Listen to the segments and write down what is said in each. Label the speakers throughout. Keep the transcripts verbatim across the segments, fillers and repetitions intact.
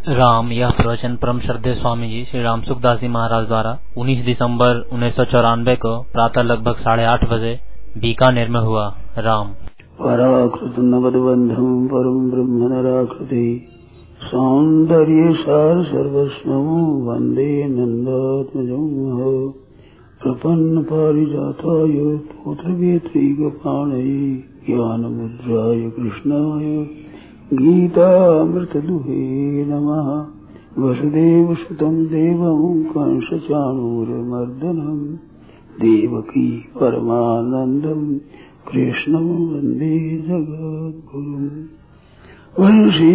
Speaker 1: राम यह प्रवचन परम श्रद्धेय स्वामी जी श्री राम सुखदास जी महाराज द्वारा उन्नीस दिसंबर उन्नीस सौ चौरानवे को प्रातः लगभग साढ़े आठ बजे बीकानेर में हुआ। राम
Speaker 2: पराकृत नवदबंधम परम ब्रह्म नराकृति सौंदर्य सार सर्वस्वं वंदे नंदात्मजं प्रपन्न पारिजाताय पुत्रवेत्रैकपाणये ज्ञानमुद्राय कृष्णाय गीतामृतदुहे नमः। वसुदेवसुतं देवं कंसचाणूरमर्दनं देवकी परमानन्दं कृष्णं वन्दे जगद्गुरुम्। वंशी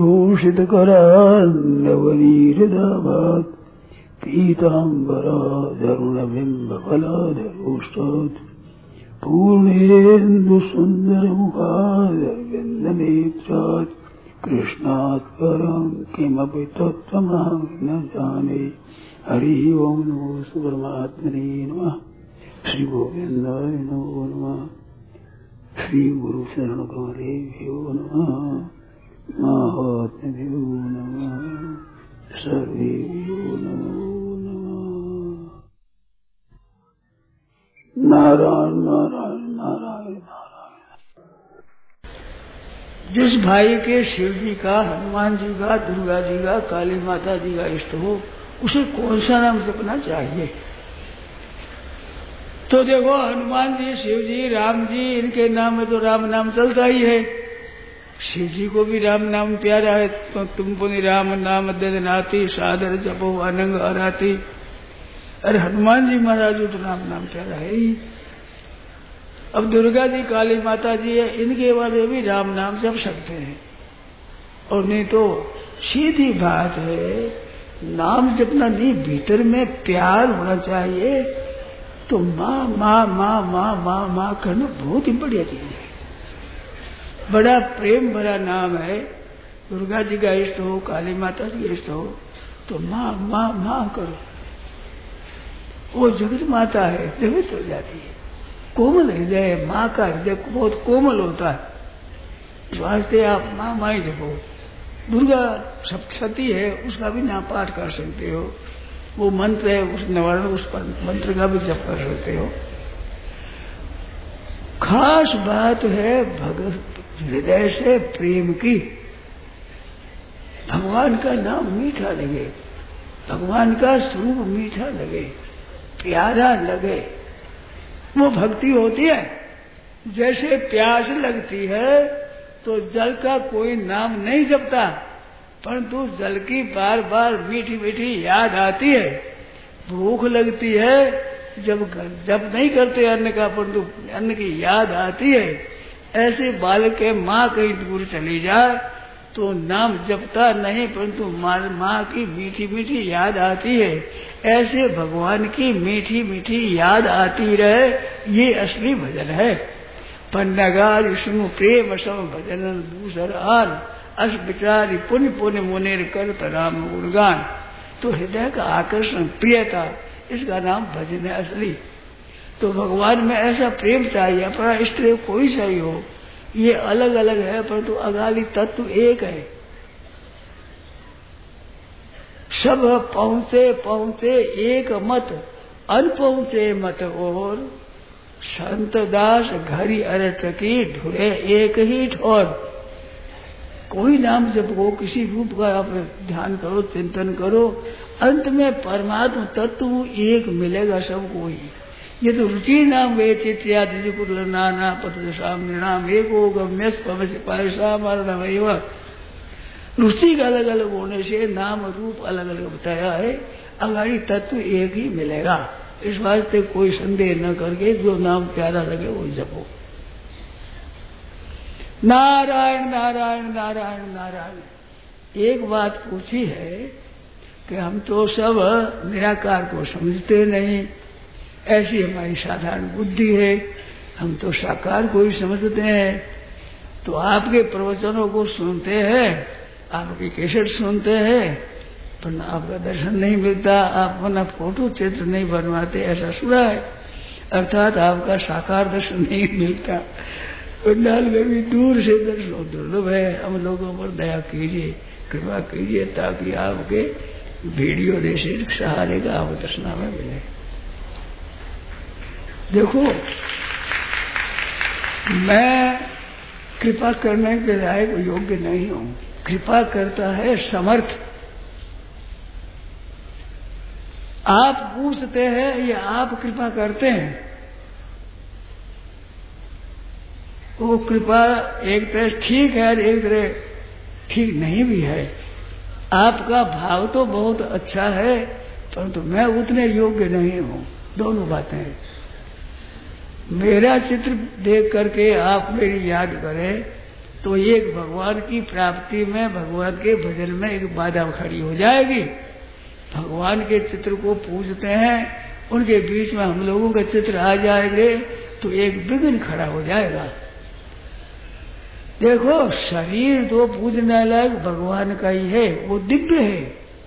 Speaker 2: विभूषितकरान्नवनीहृदाभात् पीताम्बराधरुणबिम्बफलाधरोष्टात् पूर्णेन्दुसुन्दरमुखादरविन्दनेत्रात् कृष्णात् परं किमपि तत्त्वमहं न जाने। हरि ओं नमो परमात्मने नमः। श्री गोविन्दाय नमो नमः। श्री गुरु शरण कमलेभ्यो नमः। महात्म्यभ्यो नमः। सर्वेभ्यो नमो नमः। नारायण नारायण नारायण नारायण।
Speaker 3: जिस भाई के शिव जी का, हनुमान जी का, दुर्गा जी का, काली माता जी का इष्ट हो, उसे कौन सा नाम जपना चाहिए? तो देखो, हनुमान जी, शिव जी, राम जी, इनके नाम में तो राम नाम चलता ही है। शिव जी को भी राम नाम प्यारा है। तो तुम पुनि राम नाम ददनाति सादर जपो अनंग अराती। अरे हनुमान जी महाराज तो राम नाम प्यारा है ही। अब दुर्गा जी, काली माता जी है, इनके बारे भी राम नाम जप सकते हैं। और नहीं तो सीधी बात है, नाम जपना नहीं, भीतर में प्यार होना चाहिए। तो माँ माँ माँ माँ माँ माँ करना बहुत ही बढ़िया चीज है। बड़ा प्रेम भरा नाम है। दुर्गा जी का इष्ट हो, काली माता जी का इष्ट हो, तो माँ माँ माँ करो। वो जगत माता है, जगत हो जाती है। कोमल हृदय, माँ का हृदय बहुत कोमल होता है। इस वास्ते आप माँ माँ ही जपो। दुर्गा सप्तशती है, उसका भी नाम पाठ कर सकते हो। वो मंत्र है, उस निवारण उस मंत्र का भी जप कर सकते हो। खास बात है भगत हृदय से प्रेम की। भगवान का नाम मीठा लगे, भगवान का स्वरूप मीठा लगे, प्यारा लगे, वो भक्ति होती है। जैसे प्यास लगती है तो जल का कोई नाम नहीं जपता, परंतु जल की बार बार मीठी मीठी याद आती है। भूख लगती है, जब जब नहीं करते अन्न का, परंतु अन्न की याद आती है। ऐसे बालक के माँ कहीं दूर चली जाए तो नाम जपता नहीं, परंतु माँ की मीठी मीठी याद आती है। ऐसे भगवान की मीठी मीठी याद आती रहे, ये असली भजन है। पन्नगार विष्णु प्रेम सम भजन दूसर आन अस विचारी पुण्य पुण्य मुनेर करत राम गुणगान। तो हृदय का आकर्षण, प्रियता, इसका नाम भजन है असली। तो भगवान में ऐसा प्रेम चाहिए। अपना इष्ट देव कोई चाहिए हो, ये अलग अलग है, परंतु अगाली तत्व एक है। सब पहुँचे पहुँचे एक मत, अनपहुँचे मत और संत दास घरी अरट की ढूंढे एक ही ठोर। कोई नाम जपो, किसी रूप का आप ध्यान करो, चिंतन करो, अंत में परमात्मा तत्व एक मिलेगा सबको ही। ये तो रुचि नाम वे चित्यादि नाना पत्र सामने नाम एक गम्य पायसा मारना। रुचि का अलग अलग होने से नाम रूप अलग अलग बताया है, अगाड़ी तत्व एक ही मिलेगा। इस वास्ते कोई संदेह न करके जो नाम प्यारा लगे वो जपो। नारायण नारायण नारायण नारायण। एक बात पूछी है कि हम तो सब निराकार को समझते नहीं, ऐसी हमारी साधारण बुद्धि है। हम तो साकार को ही समझते हैं। तो आपके प्रवचनों को सुनते हैं, आपकी कैसेट सुनते हैं, पर आपका दर्शन नहीं मिलता, आप अपना फोटो चित्र नहीं बनवाते, ऐसा सुना है। अर्थात आपका साकार दर्शन नहीं मिलता। पंडाल में भी दूर से दर्शन दुर्लभ है। हम लोगों पर दया कीजिए, कृपा कीजिए, ताकि आपके वीडियो जैसे सहारे का आप दर्शन में मिले। देखो, मैं कृपा करने के लायक योग्य नहीं हूं। कृपा करता है समर्थ। आप पूछते हैं या आप कृपा करते हैं, वो कृपा एक तरह ठीक है और एक तरह ठीक नहीं भी है। आपका भाव तो बहुत अच्छा है, परंतु मैं उतने योग्य नहीं हूं। दोनों बातें हैं। मेरा चित्र देख करके आप मेरी याद करें तो एक भगवान की प्राप्ति में, भगवान के भजन में एक बाधा खड़ी हो जाएगी। भगवान के चित्र को पूजते हैं, उनके बीच में हम लोगों के चित्र आ जाएंगे तो एक विघ्न खड़ा हो जाएगा। देखो, शरीर तो पूजने लायक भगवान का ही है, वो दिव्य है।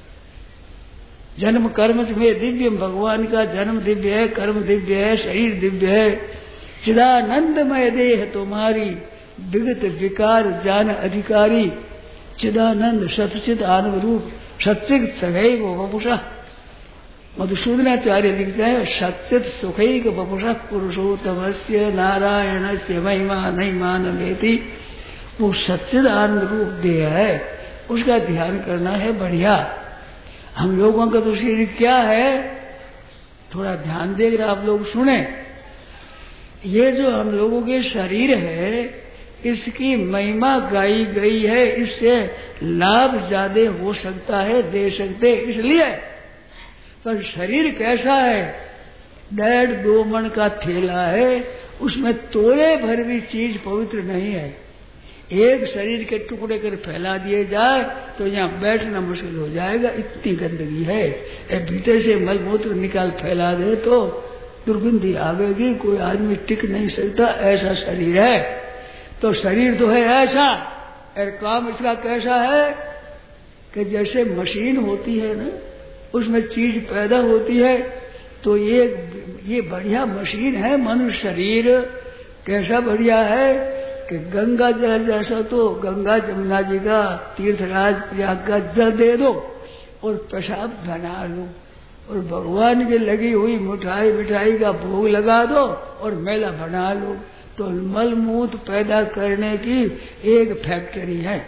Speaker 3: जन्म कर्म में दिव्य, भगवान का जन्म दिव्य है, कर्म दिव्य है, शरीर दिव्य है। चिदानंदमय देह तुम्हारी, विगत विकार जान अधिकारी। चिदानंद सतचित आनंद रूप, सत्चित सखैक वपुषा। मधुसूदनाचार्य लिखते हैं, सच्चित सुखैक वपुषा पुरुषोत्तमस्य नारायणस्य महिमा नहीं मानवेति। वो सच्चिद आनंद रूप देह है, उसका ध्यान करना है। बढ़िया। हम लोगों का तो शरीर क्या है, थोड़ा ध्यान देकर आप लोग सुने। ये जो हम लोगों के शरीर है, इसकी महिमा गाई गई है। इससे लाभ ज्यादा हो सकता है, दे सकते इसलिए। पर शरीर कैसा है, डेढ़ दो मन का थैला है, उसमें तोले भर भी चीज पवित्र नहीं है। एक शरीर के टुकड़े कर फैला दिए जाए तो यहाँ बैठना मुश्किल हो जाएगा, इतनी गंदगी है। भीतर से मलमूत्र निकाल फैला दे तो दुर्गंधी आवेगी, कोई आदमी टिक नहीं सकता, ऐसा शरीर है। तो शरीर तो है ऐसा, और काम इसका कैसा है कि जैसे मशीन होती है ना, उसमें चीज पैदा होती है, तो ये ये बढ़िया मशीन है। मनुष्य शरीर कैसा बढ़िया है कि गंगा जल जैसा, तो गंगा जमुना जी का, तीर्थराज प्रयाग का जल दे दो और पेशाब बना लो, और भगवान की लगी हुई मिठाई मिठाई का भोग लगा दो और मेला बना लो। तो मलमूत्र पैदा करने की एक फैक्ट्री है।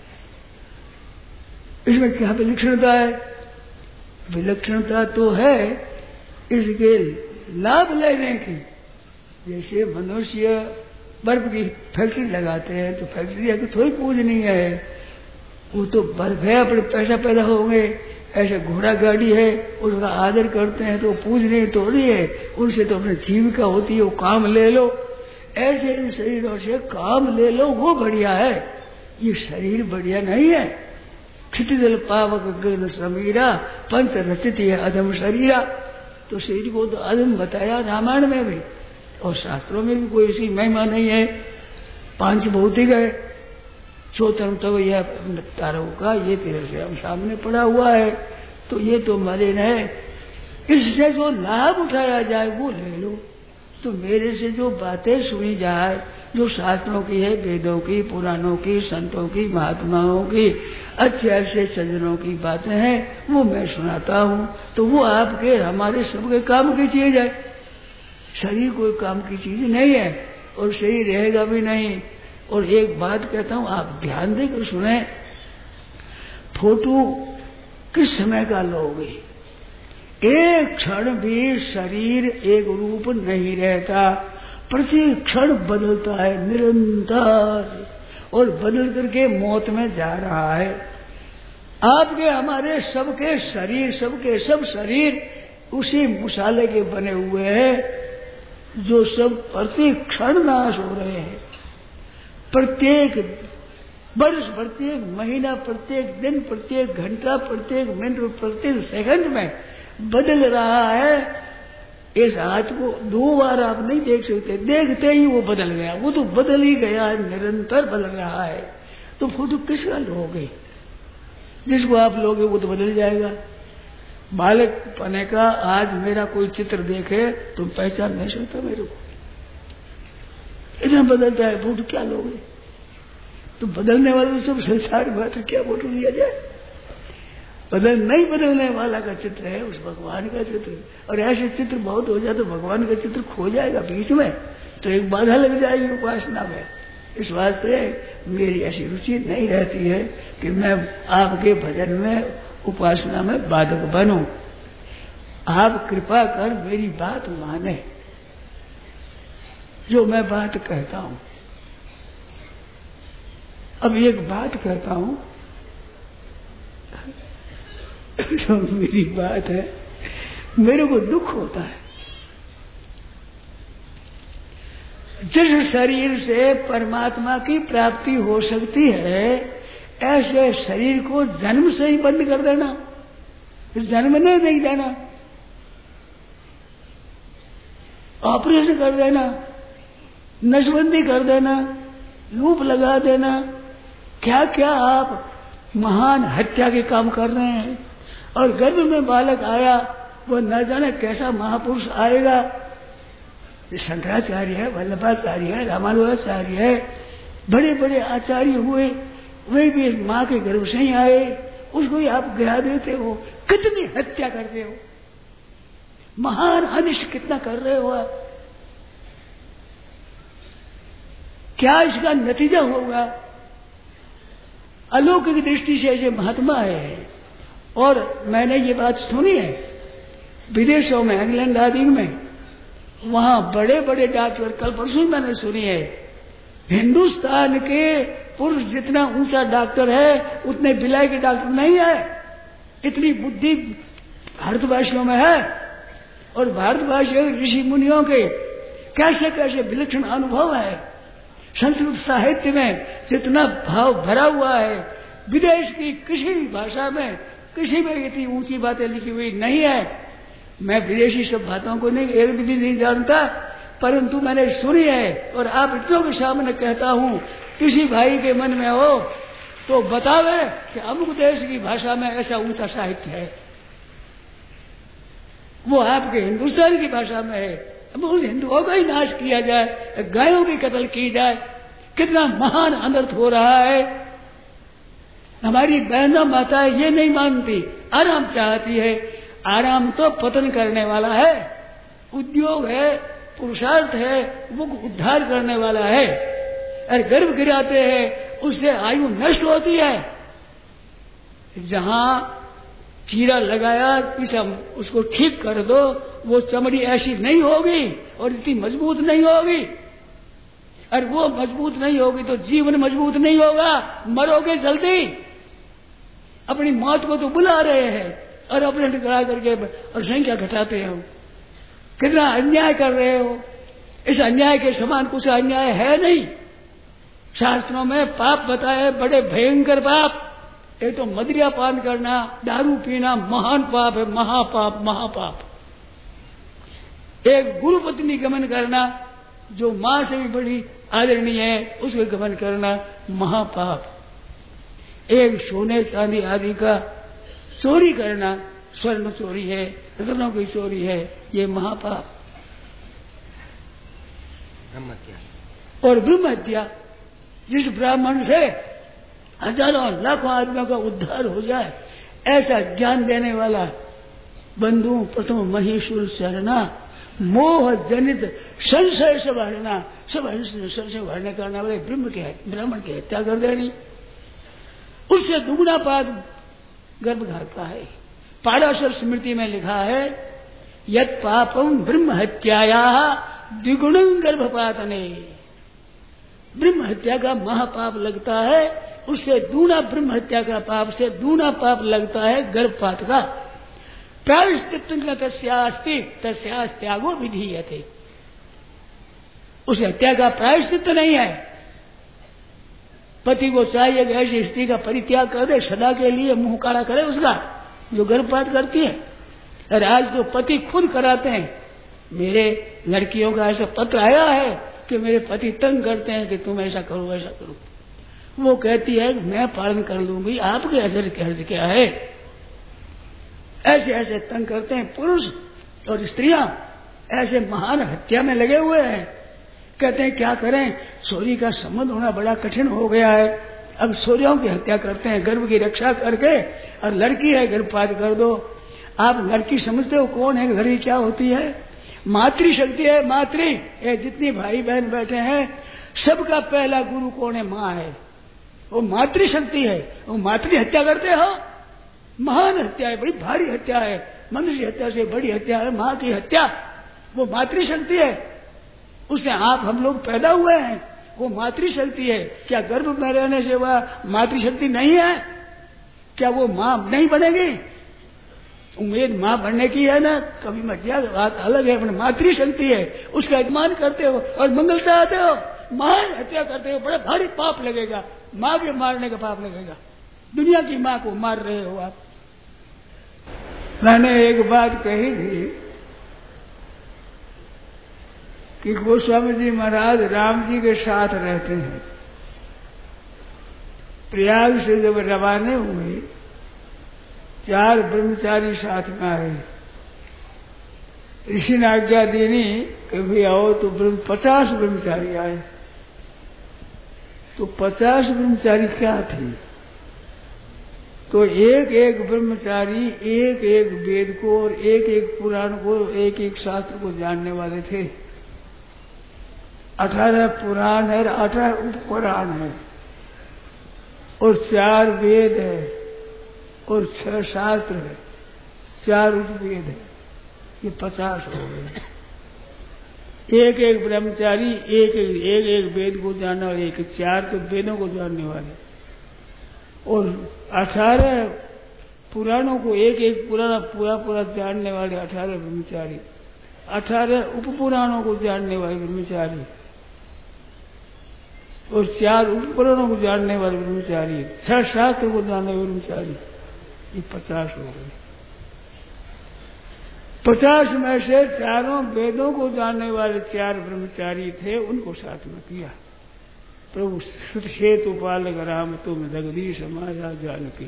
Speaker 3: इसमें क्या विलक्षणता है? विलक्षणता तो है इसके लाभ लेने की। जैसे मनुष्य बर्फ की फैक्ट्री लगाते हैं, तो फैक्ट्री है कि थोड़ी पूजनी है, वो तो बर्फ है, अपने पैसा पैदा होंगे। ऐसे घोड़ा गाड़ी है, उसका आदर करते हैं तो पूजनी थोड़ी है, उनसे तो अपनी जीविका होती है, वो काम ले लो। ऐसे इन शरीरों से काम ले लो, वो बढ़िया है। ये शरीर बढ़िया नहीं है। क्षितिजल पावक गगन समीरा, पंच रचित है अधम शरीरा। तो शरीर को तो अधम बताया रामायण में भी, और शास्त्रों में भी कोई इसकी महिमा नहीं है। पांच भौतिक है, चौतन तो यह तारों का, ये तेरे से हम सामने पड़ा हुआ है, तो ये तो मलिन है। इससे जो लाभ उठाया जाए वो ले लो। तो मेरे से जो बातें सुनी जाए, जो शास्त्रों की है, वेदों की, पुराणों की, संतों की, महात्माओं की, अच्छे अच्छे सज्जनों की बातें हैं, वो मैं सुनाता हूँ। तो वो आपके हमारे सबके काम की चीज है। शरीर कोई काम की चीज नहीं है, और शरीर रहेगा भी नहीं। और एक बात कहता हूँ, आप ध्यान देकर सुने। फोटो किस समय का लोगे? एक क्षण भी शरीर एक रूप नहीं रहता, प्रति क्षण बदलता है निरंतर, और बदल करके मौत में जा रहा है। आपके हमारे सबके शरीर, सबके सब शरीर उसी मसाले के बने हुए हैं, जो सब प्रति क्षण नाश हो रहे हैं। प्रत्येक वर्ष, प्रत्येक महीना, प्रत्येक दिन, प्रत्येक घंटा, प्रत्येक मिनट, प्रत्येक सेकंड में बदल रहा है। इस हाथ को दो बार आप नहीं देख सकते, देखते ही वो बदल गया। वो तो बदल ही गया, निरंतर बदल रहा है। तो फोटो किसका लोगे? जिसको आप लोगे वो तो बदल जाएगा। बालक पने का आज मेरा कोई चित्र देखे तो पहचान नहीं सकता मेरे को। इतना बदलता है, वोट क्या लोगे? तो बदलने वाले तो सब संसार में, तो क्या वोट लिया जाए? बदल नहीं बदलने वाला का चित्र है उस भगवान का चित्र। और ऐसे चित्र बहुत हो जाए तो भगवान का चित्र खो जाएगा बीच में, तो एक बाधा लग जाएगी उपासना में। इस वास्ते मेरी ऐसी रुचि नहीं रहती है कि मैं आपके भजन में, उपासना में बाधक बनूं। आप कृपा कर मेरी बात माने, जो मैं बात कहता हूं। अब एक बात कहता हूं, जो मेरी बात है, मेरे को दुख होता है। जिस शरीर से परमात्मा की प्राप्ति हो सकती है, ऐसे शरीर को जन्म से ही बंद कर देना, जन्म नहीं नहीं देना, ऑपरेशन कर देना, नसबंदी कर देना, लूप लगा देना, क्या क्या आप महान हत्या के काम कर रहे हैं। और गर्भ में बालक आया, वो न जाने कैसा महापुरुष आएगा। शंकराचार्य है, वल्लभाचार्य है, रामानुजाचार्य है, बड़े बड़े आचार्य हुए, वे भी माँ के गर्भ से ही आए, उसको ही आप गिरा देते हो। कितनी हत्या करते हो, महान अनिष्ट कितना कर रहे हो आप। क्या इसका नतीजा होगा? अलौकिक दृष्टि से ऐसे महात्मा है। और मैंने ये बात सुनी है विदेशों में, इंग्लैंड आदि में, वहां बड़े बड़े डॉक्टर, कल परसों मैंने सुनी है, हिंदुस्तान के पुरुष जितना ऊंचा डॉक्टर है उतने बिलाई के डॉक्टर नहीं है। इतनी बुद्धि भारतवासियों में है। और भारतवासियों ऋषि मुनियों के कैसे कैसे विलक्षण अनुभव है। संस्कृत साहित्य में जितना भाव भरा हुआ है, विदेश की किसी भाषा में किसी में इतनी ऊंची बातें लिखी हुई नहीं है। मैं विदेशी सब बातों को नहीं, एक भी नहीं जानता, परंतु मैंने सुनी है। और आप इतनों के सामने कहता हूं, किसी भाई के मन में हो तो बतावे कि अमुक देश की भाषा में ऐसा ऊंचा साहित्य है, वो आपके हिंदुस्तान की भाषा में है। अब उन हिंदुओं का ही नाश किया जाए, गायों की कत्ल की जाए, कितना महान अनर्थ हो रहा है। हमारी बहनों माताएं ये नहीं मानती, आराम चाहती है। आराम तो पतन करने वाला है, उद्योग है, पुरुषार्थ है, वो उद्धार करने वाला है। और गर्भ गिराते हैं, उससे आयु नष्ट होती है। जहां चीरा लगाया, किसा उसको ठीक कर दो, वो चमड़ी ऐसी नहीं होगी और इतनी मजबूत नहीं होगी। और वो मजबूत नहीं होगी तो जीवन मजबूत नहीं होगा, मरोगे जल्दी। अपनी मौत को तो बुला रहे हैं और अपने टकरा करके और संख्या घटाते हो। कितना अन्याय कर रहे हो। इस अन्याय के समान कुछ अन्याय है नहीं। शास्त्रों में पाप बताए, बड़े भयंकर पाप। एक तो मदिरा पान करना, दारू पीना महान पाप है, महापाप महापाप। एक गुरु पत्नी गमन करना, जो मां से भी बड़ी आदरणीय है, उसके गमन करना महापाप। एक सोने चांदी आदि का चोरी करना, स्वर्ण चोरी है, रत्नों की चोरी है, ये महापाप।
Speaker 4: ब्रह्म हत्या।
Speaker 3: और ब्रह्म हत्या, जिस ब्राह्मण से हजारों लाखों आदमियों का उद्धार हो जाए, ऐसा ज्ञान देने वाला बंधु प्रथम महेश्वर शरणा, मोह जनित संशय से भरना, सब संशय भरने करने वाले ब्रह्म के ब्राह्मण की हत्या कर देनी, उससे दुगुना पाप गर्भघात का है। पाराशर स्मृति में लिखा है, यत् पापम ब्रह्म हत्याया द्विगुणं गर्भपातने। ब्रह्म हत्या का महापाप लगता है, उससे दूना ब्रह्म हत्या का पाप से दूना पाप लगता है गर्भपात का। प्रायश्चित्त तस्यास्ति तस्यास्त्यागो विधीयते। उस हत्या का प्रायश्चित्त नहीं है। पति को चाहिए कि ऐसी स्त्री का परित्याग कर दे, सदा के लिए मुंह काला करे उसका, जो गर्भपात करती है। और आज तो पति खुद कराते हैं। मेरे लड़कियों का ऐसा पत्र आया है कि मेरे पति तंग करते हैं कि तुम ऐसा करो ऐसा करो। वो कहती है कि मैं पालन कर लूंगी, आपके हर्ज के हर्ज क्या है। ऐसे ऐसे तंग करते हैं पुरुष और स्त्रियां, ऐसे महान हत्या में लगे हुए हैं। कहते हैं क्या करें, सूर्य का संबंध होना बड़ा कठिन हो गया है। अब सूर्यों की हत्या करते हैं गर्भ की रक्षा करके, और लड़की है गर्भपात कर दो। आप लड़की समझते हो कौन है, घर की क्या होती है? मातृशक्ति है। मातृ ये जितनी भाई बहन बैठे हैं सबका पहला गुरु कौन है? माँ है। वो मातृशक्ति है। वो मातृ हत्या करते हो, महान हत्या है, बड़ी भारी हत्या है। मनुष्य हत्या से बड़ी हत्या है माँ की हत्या। वो मातृशक्ति है। उससे आप हम लोग पैदा हुए हैं, वो मातृशक्ति है। क्या गर्भ में रहने से वह मातृशक्ति नहीं है? क्या वो माँ नहीं बनेगी? उम्मीद माँ बनने की है ना, कभी मत किया, बात अलग है, मातृशक्ति है। उसका अपमान करते हो और मंगल चाहते हो, महान हत्या करते हो, बड़ा भारी पाप लगेगा। माँ के मारने का पाप लगेगा। दुनिया की माँ को मार रहे हो आप। मैंने एक बात कही थी कि गोस्वामी जी महाराज राम जी के साथ रहते हैं। प्रयाग से जब रवाने हुए, चार ब्रह्मचारी साथ में आए। ऋषि ने आज्ञा देनी कि भाई आओ, तो ब्रह्म पचास ब्रह्मचारी आए। तो पचास ब्रह्मचारी क्या थे? तो एक एक ब्रह्मचारी एक एक वेद को और एक एक पुराण को, एक एक शास्त्र को जानने वाले थे। अठारह पुराण है, अठारह उपपुराण है, और चार वेद है, और छह शास्त्र है, चार उपवेद है। ये पचास हो गए। एक एक ब्रह्मचारी एक एक एक एक वेद को जानने वाले, एक चार तो वेदों को जानने वाले, और अठारह पुराणों को एक एक पुराना पूरा पूरा जानने वाले अठारह ब्रह्मचारी, अठारह उप पुराणों को जानने वाले ब्रह्मचारी, और चार उपपुराणों को जानने वाले ब्रह्मचारी, छह शास्त्र को जानने वाले ब्रह्मचारी। ये पचास हो गए। पचास में से चारों वेदों को जानने वाले चार ब्रह्मचारी थे, उनको साथ में किया। प्रभु सुत पालक राम तुम जगदीश समाजा जानकी।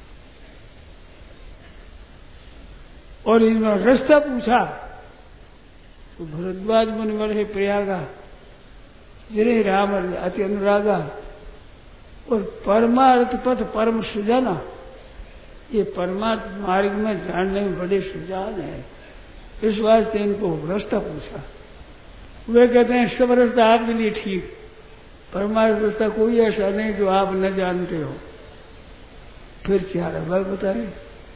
Speaker 3: और इन्होंने रास्ता पूछा तो भरद्वाज मुनि वर्षे प्रयागा जिन्हें राम अति अनुरागा, और परमार्थ पथ परम सुजाना। ये परमार्थ मार्ग में जानने में बड़े सुजान है, इस वास्ते इनको रास्ता पूछा। वे कहते हैं सब रास्ता आपके लिए ठीक, परमार्थ रास्ता कोई ऐसा नहीं जो आप न जानते हो। फिर क्या रहा बताए?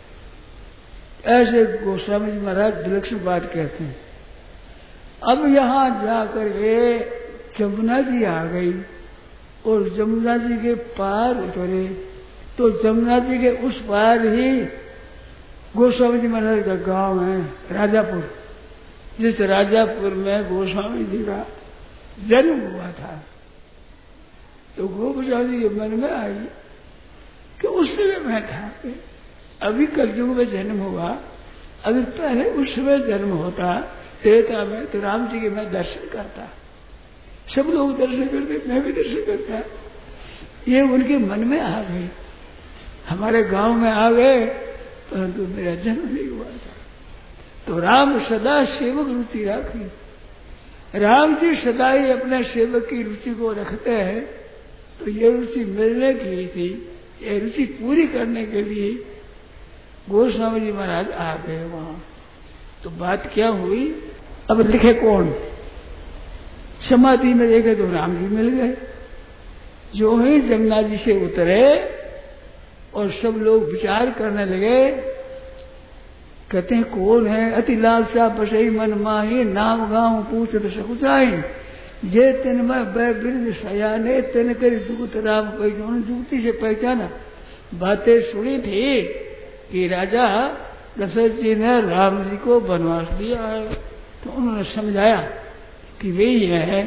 Speaker 3: ऐसे गोस्वामी जी महाराज विलक्षण बात कहते हैं। अब यहां जाकर के जमुना जी आ गई, और जमुना जी के पार उतरे, तो जमुना जी के उस पार ही गोस्वामी जी महाराज का गांव है, राजापुर। जिस राजापुर में गोस्वामी जी का जन्म हुआ था। तो गोस्वामी जी के मन में आई कि उस समय मैं था, अभी कलयुग में जन्म हुआ, अभी पहले उस समय जन्म होता त्रेता में, तो राम जी के मैं दर्शन करता। सब लोग दर्शन करते, मैं भी दर्शन करता। ये उनके मन में आ गई। हमारे गांव में आ गए, परंतु तो मेरा जन्म नहीं हुआ था। तो राम सदा सेवक रुचि रखी। राम जी सदा ही अपने सेवक की रुचि को रखते हैं। तो ये रुचि मिलने की ही थी, ये रुचि पूरी करने के लिए गोस्वामी जी महाराज आ गए वहां। तो बात क्या हुई? अब लिखे कौन? समाधि में देखे तो राम जी मिल गए। जो ही जमुना जी से उतरे और सब लोग विचार करने लगे, कहते हैं कौन है? अति लालसा बसई मन माही, नाम गाँव पूछत सकुचाई, जे तिन में बै बिरद सयाने तिन कर जुगत राम पहचान। जुगती से पहचाना। बातें सुनी थी कि राजा दशरथ जी ने राम जी को वनवास दिया है, तो उन्होंने समझाया कि वही है।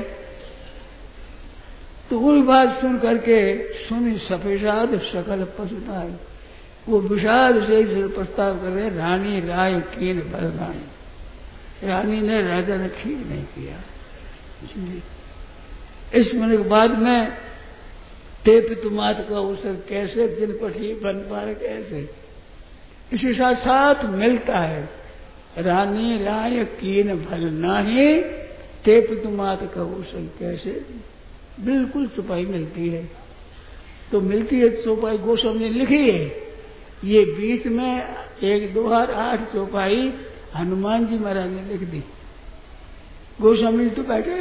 Speaker 3: तो वही बात सुन करके सुनी सफेद सकल पशुताई। वो विषाद से प्रस्ताव कर रहे, रानी राय कीन बलरानी। रानी ने राजा ने ठीक नहीं किया। इस मन के बाद में ते पितुमात का अवसर कैसे दिन पठी बन पा रहे, कैसे इसी साथ साथ मिलता है। रानी राय कीन भल नाही, ते तुमात कहो सही कैसे बिल्कुल चौपाई मिलती है। तो मिलती है चौपाई गोस्वामी ने लिखी है। ये बीच में एक दो हजार आठ चौपाई हनुमान जी महाराज ने लिख दी। गोस्वामी तो बैठे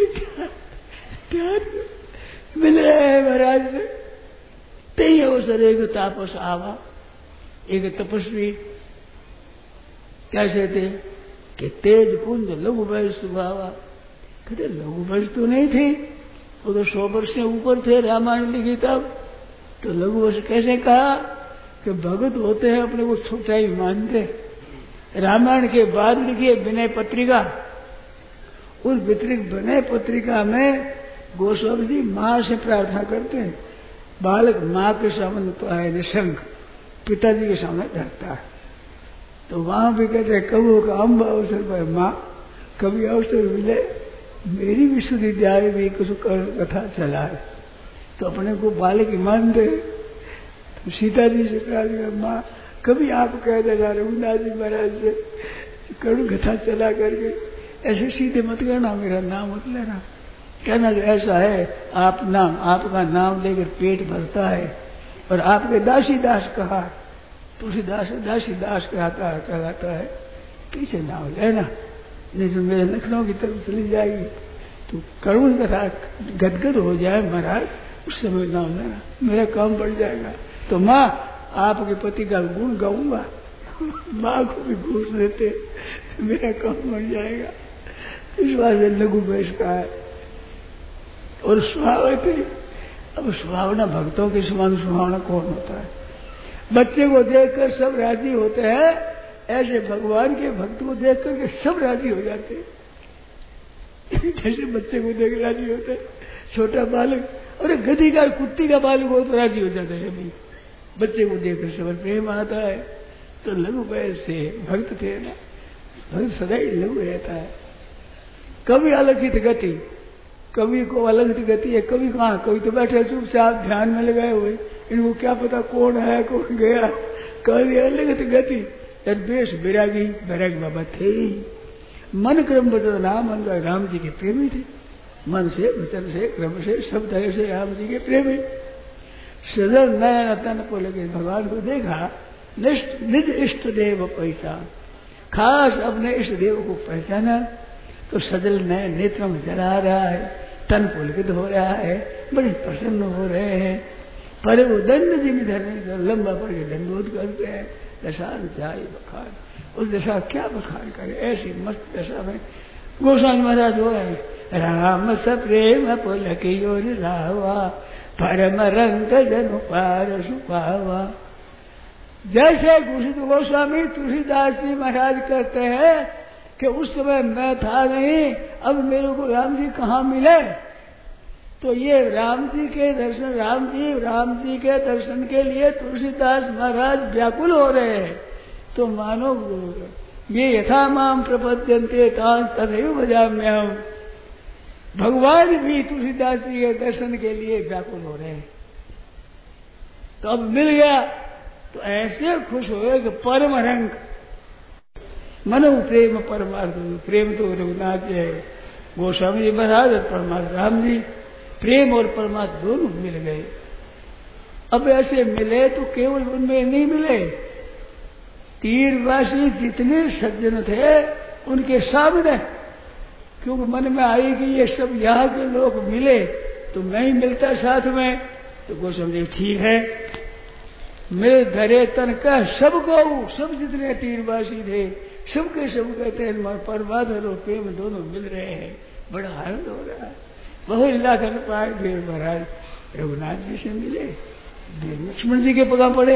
Speaker 3: मिल रहे हैं महाराज से। ते अवसर एक तापस आवा, एक तपस्वी कैसे थे कि तेज पुंज लघु वयस सुभावा। कहते लघु वयस तो नहीं थे, वो तो सौ वर्ष से ऊपर थे। रामायण लिखी तब तो लघु वयस कैसे कहा कि भगत होते हैं अपने को छोटा ही मानते। रामायण के बाद लिखी है विनय पत्रिका। उस विनय पत्रिका में गोस्वामी जी माँ से प्रार्थना करते हैं। बालक माँ के सामने तो है निशंक, पिताजी के सामने डरता है। तो वहां भी कहते हैं कबू का अम्ब अवसर पर माँ कभी अवसर मिले मेरी भी सुधी जाए भी कुछ कथा चला है। तो अपने को बालक ही मानते। तो सीता जी से कहा माँ कभी आप कह देना रघुनाथ जी महाराज से कड़ू कथा चला करके ऐसे सीधे मत करना, मेरा नाम मत लेना। कहना ऐसा है आप नाम आपका नाम लेकर पेट भरता है और आपके दासी दास कहा तुलसीदास दासी दास कहता है कहलाता है पीछे नाम लेना, नहीं तो मेरे लखनऊ की तरफ चली जाएगी तो करुण कथा गदगद हो जाए महाराज उस समय नाम लेना, मेरा काम बढ़ जाएगा। तो माँ आपके पति का गुण गाऊंगा, माँ को भी घूस देते मेरा काम बढ़ जाएगा। इस बात से लघु वयस का है और स्वभाव थे। अब सुहावना भक्तों की समान सुहावना कौन होता है? बच्चे को देखकर सब राजी होते हैं, ऐसे भगवान के भक्त को देख करके सब राजी हो जाते हैं। जैसे बच्चे को देख राजी होते हैं, छोटा बालक और गधी का कुत्ती का बालक हो तो राजी हो जाते हैं सभी। बच्चे को देखकर सब प्रेम आता है। तो लघु वयस से भक्त थे ना, भक्त सदा ही लघु रहता है। कभी अलखित गति, कवि को अलग गति है, कवि कहाँ, कवि तो बैठे चुपचाप ध्यान में लगाए हुए, इनको क्या पता कौन है कौन गया। कवि अलग गति तद्वेश बैरागी, बैरागी बाबा थे ही। मन क्रम वचन राम, राम जी के प्रेमी थे। मन से वचन से क्रम से सब तरह से राम जी के प्रेमी। सदर नयन तन को लगे भगवान को देखा, निज इष्ट देव पहचान, खास अपने इष्ट देव को पहचाना। तो सदल नए नेत्रों में जला रहा है, तन पुलकित हो रहा है, बड़े प्रसन्न हो रहे हैं। पर वो दंड जी में धरने लंबा पड़ के दंडोत करते हैं। दशा जाए बखान, उस दशा क्या बखान करे, ऐसी मस्त दशा में गोस्वामी महाराज हो रहे। राम स प्रेम पुलकियो लावा, परम रंग जनु पार सुपावा। जैसे घोषित गोस्वामी तुलसीदास जी महाराज कहते हैं कि उस समय मैं था नहीं, अब मेरे को राम जी कहाँ मिले। तो ये राम जी के दर्शन, राम जी राम जी के दर्शन के लिए तुलसीदास महाराज व्याकुल हो रहे हैं। तो मानो ये यथा माम प्रपद्यन्ते तांस तथैव भजाम्यहम्, भगवान भी तुलसीदास जी के दर्शन के लिए व्याकुल हो रहे हैं। तो अब मिल गया तो ऐसे खुश हुए कि परम रंग मनो प्रेम परमार्थ। प्रेम तो रघुनाथ जी है, गोस्वामी जी महाराज और परमार्थ राम जी, प्रेम और परमार्थ दोनों मिल गए। अब ऐसे मिले तो केवल उनमें नहीं मिले, तीरवासी जितने सज्जन थे उनके सामने, क्योंकि मन में आई कि ये सब यहाँ के लोग मिले तो मैं ही मिलता साथ में। तो गोस्वामी जी ठीक है, मेरे धरे तन का सबको, सब जितने तीरवासी थे सबके सब कहते हैं परमात्मा और प्रेम दोनों मिल रहे हैं, बड़ा आनंद हो रहा है। बहुत इलाका पाए देव महाराज रघुनाथ जी से मिले, देव लक्ष्मण जी के पगा पड़े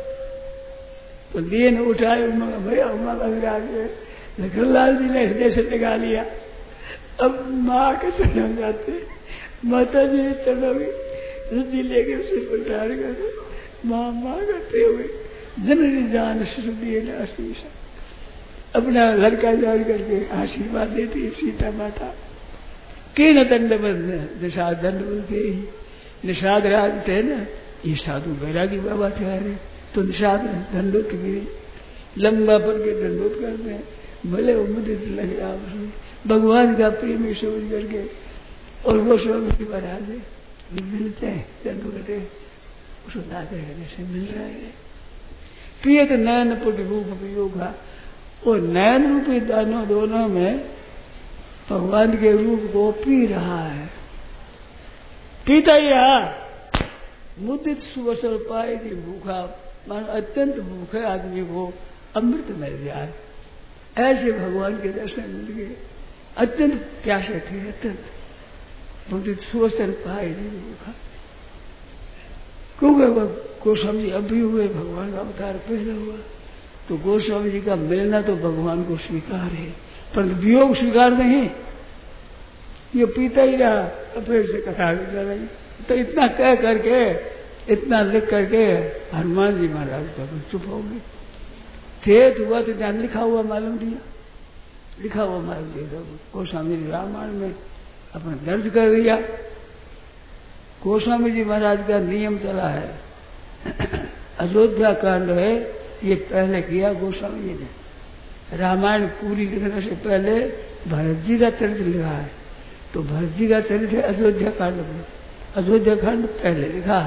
Speaker 3: तो दीन उठाए भैया उमा महाराज लखनलाल जी ने हृदय से लगा लिया। अब माँ के चरण जाते, माता जी चरणों में रुचि लेके उसे प्रचार करते, माँ माँ करते हुए जननी जान सुदिए आशीष, अपना लड़का जान करके आशीर्वाद देती है सीता माता। किन दंड निषाद दंड बोलते ही, निषाद राज थे ना, ये साधु बैरागी बाबा थे। अरे तो निषाद दंडोत गिरी, लंबा पड़ के दंडोत करते हैं। भले वो मुदित लगे आपसे, भगवान का प्रेम समझ करके। और वो स्वामी जी महाराज मिलते हैं चंद्रगटे उसको दाते से मिल रहा है। पियत नयन पुट रूप वियोगा, और नयन रूपी दानों दोनों में भगवान के रूप को पी रहा है, पीता ही रहा। मुदित सुवसल पाए थी भूखा, मान अत्यंत भूखे आदमी को अमृत मिल जाए, ऐसे भगवान के दर्शन मिल गए। अत्यंत प्यासे थे, अत्यंत मुदित सुवसल पाए थी भूखा, क्योंकि वह गोस्वामी जी अभी हुए, भगवान का अवतार पहले हुआ। तो गोस्वामी जी का मिलना तो भगवान को स्वीकार है, पर वियोग स्वीकार नहीं। ये पीता ही रहा, फिर से कथा चल रही। तो इतना कह करके, इतना लिख करके हनुमान जी महाराज का चुप हो गए। चेत हुआ तो ध्यान लिखा हुआ मालूम दिया, लिखा हुआ मालूम दिया। गोस्वामी जी रामायण में अपना दर्ज कर दिया। गोस्वामी जी महाराज का नियम चला है, अयोध्या कांड है ये पहले किया गोस्वामी जी ने। रामायण पूरी लिखने से पहले भरत जी का चरित्र लिखा है, तो भरत जी का चरित्र अयोध्या कांड में, अयोध्या कांड पहले लिखा,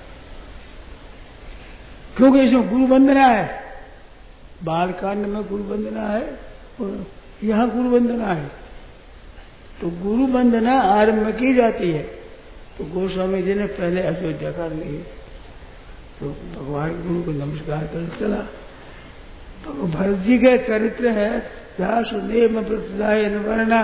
Speaker 3: क्योंकि इसमें गुरु वंदना है। बाल कांड में गुरु वंदना है और यहाँ गुरु वंदना है, तो गुरु वंदना आरंभ में की जाती है। तो गोस्वामी जी ने पहले अयोध्या कांड लिए, तो भगवान गुरु को नमस्कार कर चला। तो भरत जी का चरित्र है दासु नेम प्रतिदाय वर्णा,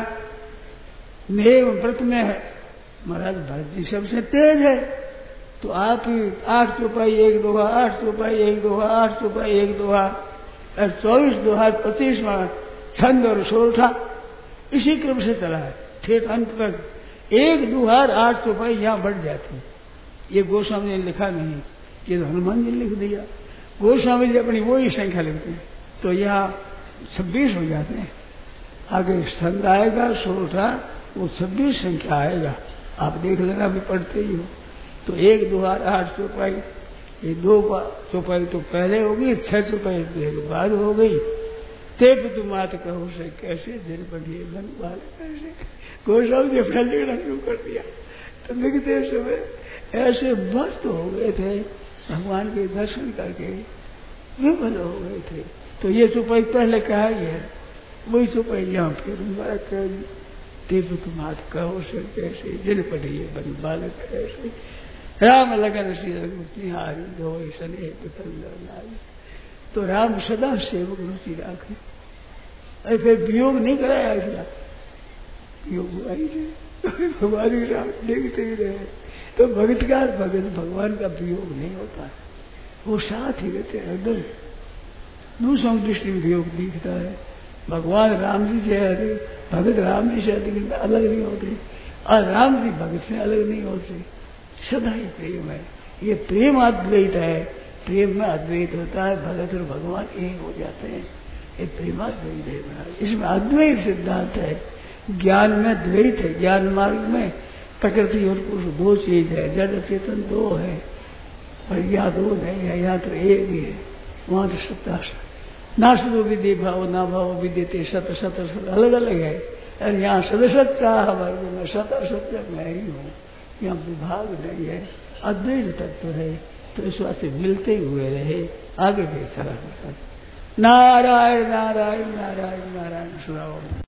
Speaker 3: नेम व्रत में है। महाराज भरत जी सबसे तेज है, तो आप आठ चौपाई एक दोहा, आठ चौपाई एक दोहा, आठ चौपाई एक दोहा, और चौबीस दोहा पच्चीसवां छंद और सोलठा, इसी क्रम से चला है ठेठ अंत तक। एक दुहार आठ चौपाई यहाँ बढ़ जाती, ये गोस्वामी ने लिखा नहीं, ये तो हनुमान जी ने लिख दिया। गोस्वामी जी अपनी वही संख्या लिखते हैं, तो यहाँ छब्बीस हो जाते हैं। आगे छंद आएगा सोलठा, वो छब्बीस संख्या आएगा, आप देख लेना भी पढ़ते ही हो। तो एक दुहार आठ चौपाई, ये दो चौपाई तो पहले होगी, छह चौपाई के बाद हो गई। तेप तुम मात कहो से कैसे दिन बढ़िए बन बाल कैसे, गोस्वामी जी अपना लिखना शुरू कर दिया। तो लिखते समय ऐसे मस्त हो गए थे भगवान के दर्शन करके, विफल हो गए थे। तो ये चौपाई पहले कहा ही है, वही चौपाई यहाँ फिर दोबारा कह दी। तेप तुम मात कहो से कैसे दिन बढ़िए बन बाल कैसे, राम लगन श्री रघुनिहारी धोई सने नारी। तो राम सदा सेवक रुचि राखे, अरे फिर वियोग नहीं कराया, इसका वियोग हुआ ही नहीं। भगवान की राम देखते ही रहे। तो भगतकार भगत भगवान का वियोग नहीं होता, वो साथ ही रहते हैं एकदम। दूसरों की दृष्टि में वियोग दिखता है। भगवान राम जी से भगत राम जी से अधिक अलग नहीं होते, और राम जी भगत से अलग नहीं होते, सदा ही प्रेम है। ये प्रेम अद्वैत है, प्रेम में अद्वैत होता है, भगत और भगवान एक हो जाते हैं, ये प्रेमाद्वैत है। इसमें अद्वैत सिद्धांत है। ज्ञान में द्वैत है, ज्ञान मार्ग में प्रकृति और पुरुष दो चीज है, जड़ चेतन दो है, और यहाँ दो नहीं है, यहाँ तो एक ही है। वहां तो सत्ता ना शुद्ध विधि भाव ना भाव विद्यते सत सत सत अलग अलग है, और यहाँ सदसत्ता वर्ग में सत असत्य मैं ही हूँ, यहाँ विभाग नहीं है, अद्वैत तत्व है। तो इस वास्ते मिलते हुए रहे, आगे भी चला। नारायण नारायण नारायण नारायण सुनाओ।